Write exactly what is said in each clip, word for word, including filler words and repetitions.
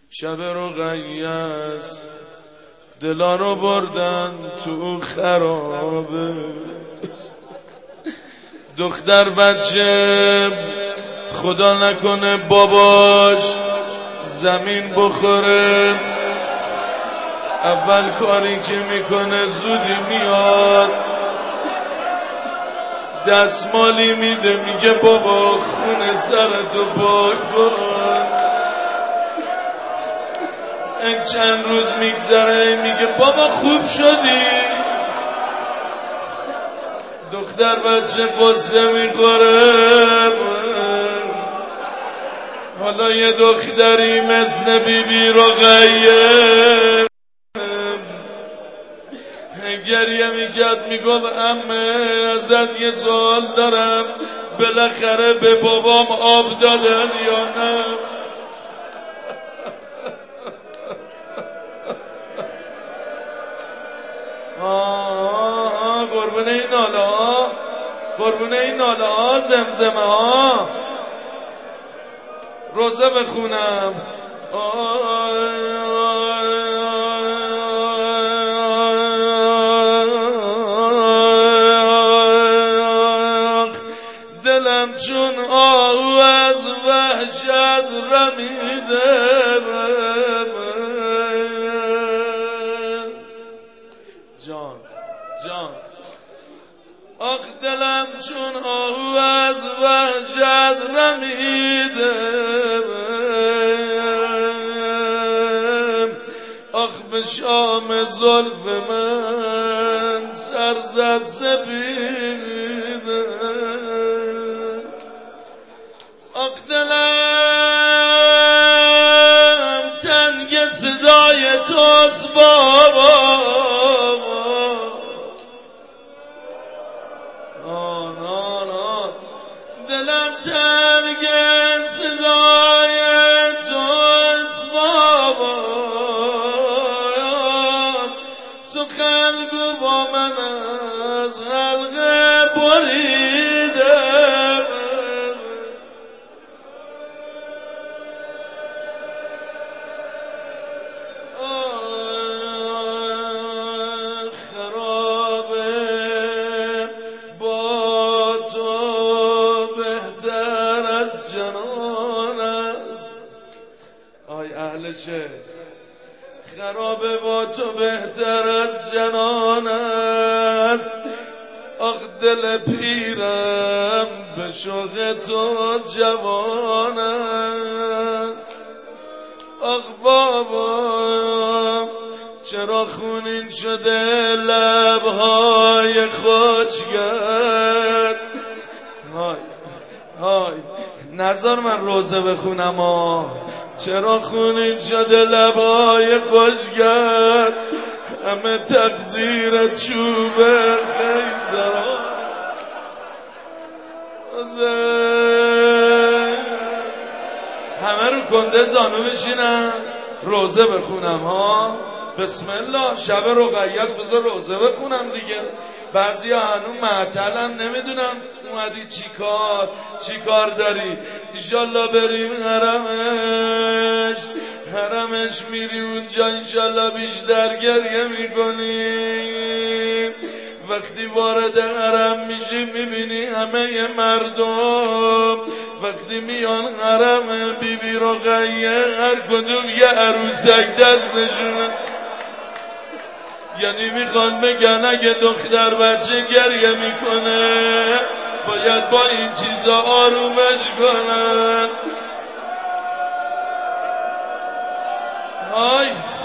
شب رقیس دلا رو بردن تو خرابه، دختر بچه خدا نکنه باباش زمین بخوره، اول کاری که میکنه زودی میاد دستمالی میده، میگه بابا خون سرتو پاک کن. این چند روز میگذره میگه بابا خوب شدی، دختر بچه قصه میخوره. حالا یه دختری مثل بی بی رقیه گریه میکرد، میگفت عمه ازت یه سوال دارم، بالاخره به بابام آب دادن یا نه؟ آه قربونه این ناله ها، قربونه این ناله ها، زمزمه ها. روزه بخونم. دلم چون آهو از وحشت رمیده، جان جان آخ دلم چون آهو از وحشت رمیده، آخ به شام زلف من سر زد سپیده، آخ دلم تنگ صدای توست بابا، دلم تنگ صدای توست بابا، سخن گو با من از حلقه بریده، خرابه با تو بهتر از جنان است. آی اهل شهر، خرابه با تو بهتر از جنان است، آخ دل پیرم به شوق تو جوان است، آخ بابا چرا خونین شده لبهای خوشگل. های های نذار من روزه بخونم ها. چرا خونین شده لبهای خوشگل، همه تقصیر چوب خیزران. همه رو کنده زانو بشینن روزه بخونم ها. بسم الله. شب رقیس بذار روزه بخونم دیگه. بعضی ها هنو معطلن، نمیدونم اومدی چی کار چی کار داری. انشالله بریم حرمش، حرمش میری اونجا انشالله بیشتر گریه میکنی. وقتی وارد حرم میشی میبینی همه مردم وقتی میان حرم بی بی رقیه هر کدوم یه عروسک دستشونه، یعنی میخوان بگن اگه دختر بچه گریه میکنه باید با این چیزا آرومش کنن. های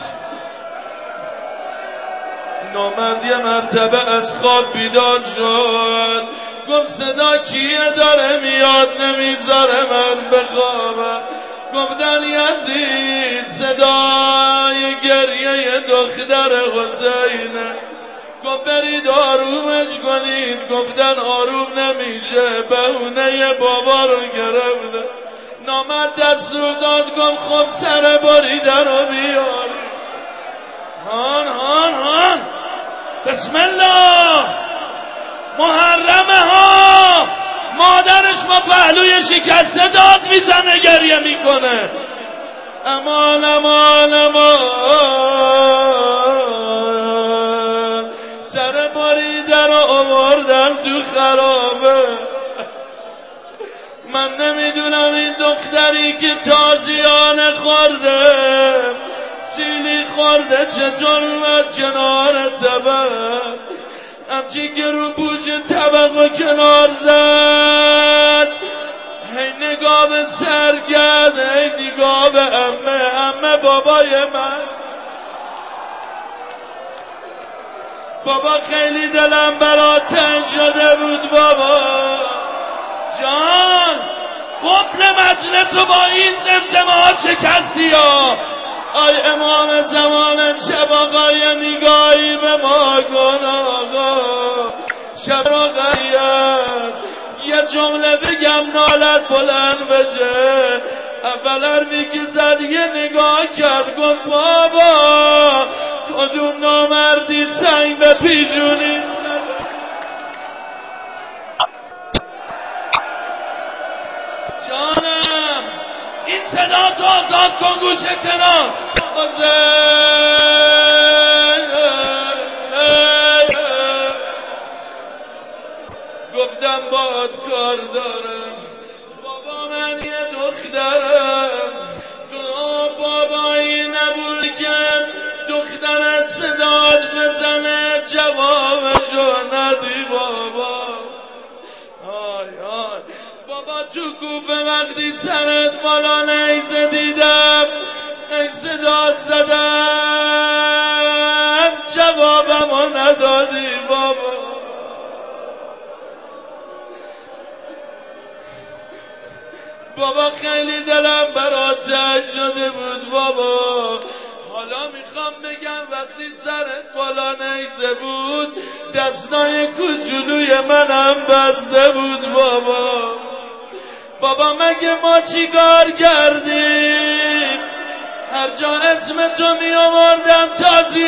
نامرد یه مرتبه از خواب بیدار شد، گفت صدا کیه داره میاد نمیذاره من بخوابم. گفتن یزید صدای گریه دختر حسینه، گفت برید آرومش کنید. گفتن آروم نمیشه، بهونه بابا رو گرفته. نامرد دستور داد، گفت خب سر بریدن رو بیاری. هان هان هان بسم الله. محرمه ها، مادرش ما پهلوی شکسته داد میزنه گریه میکنه. امان امان امان سر بریده رو آوردن تو خرابه. من نمیدونم این دختری که تازیانه خورده سیلی خورده چطور اومد کنار طبق، همچی که رو بوج طبق و کنار زد، هی نگاه به سر کرد، هی نگاه به امه، امه بابای من. بابا خیلی دلم برات تنگ شده بود بابا جان، قفل مجلس رو با این زمزمه ها شکستی ها. آی امام زمان امشب آقای نگاهی به ما کن آقا، شب رو قیاس یه جمله بگم نالت بلند بشه. اول حرفی که زد یه نگاه کرد گفت بابا کدوم نامردی سنگ به پیشونی. جانم این صدا تو آزاد کن گوشه کنار. گفتم باد کار دارم بابا، من یه دخترم، تو بابایی نبود که دخترت صدات بزنه جوابشو ندی بابا. آی آی بابا تو کوفه وقتی سرت بالا نیزه دیدم ای صدات زدم جوابمو ندادی بابا. بابا خیلی دلم برات تنگ شده بود بابا. حالا میخوام بگم وقتی سرت بالا نیزه بود دستای کوچولوی منم بسته بود بابا. بابا مگه ما چیکار کردیم؟ هر جا اسم تو می آوردم تازی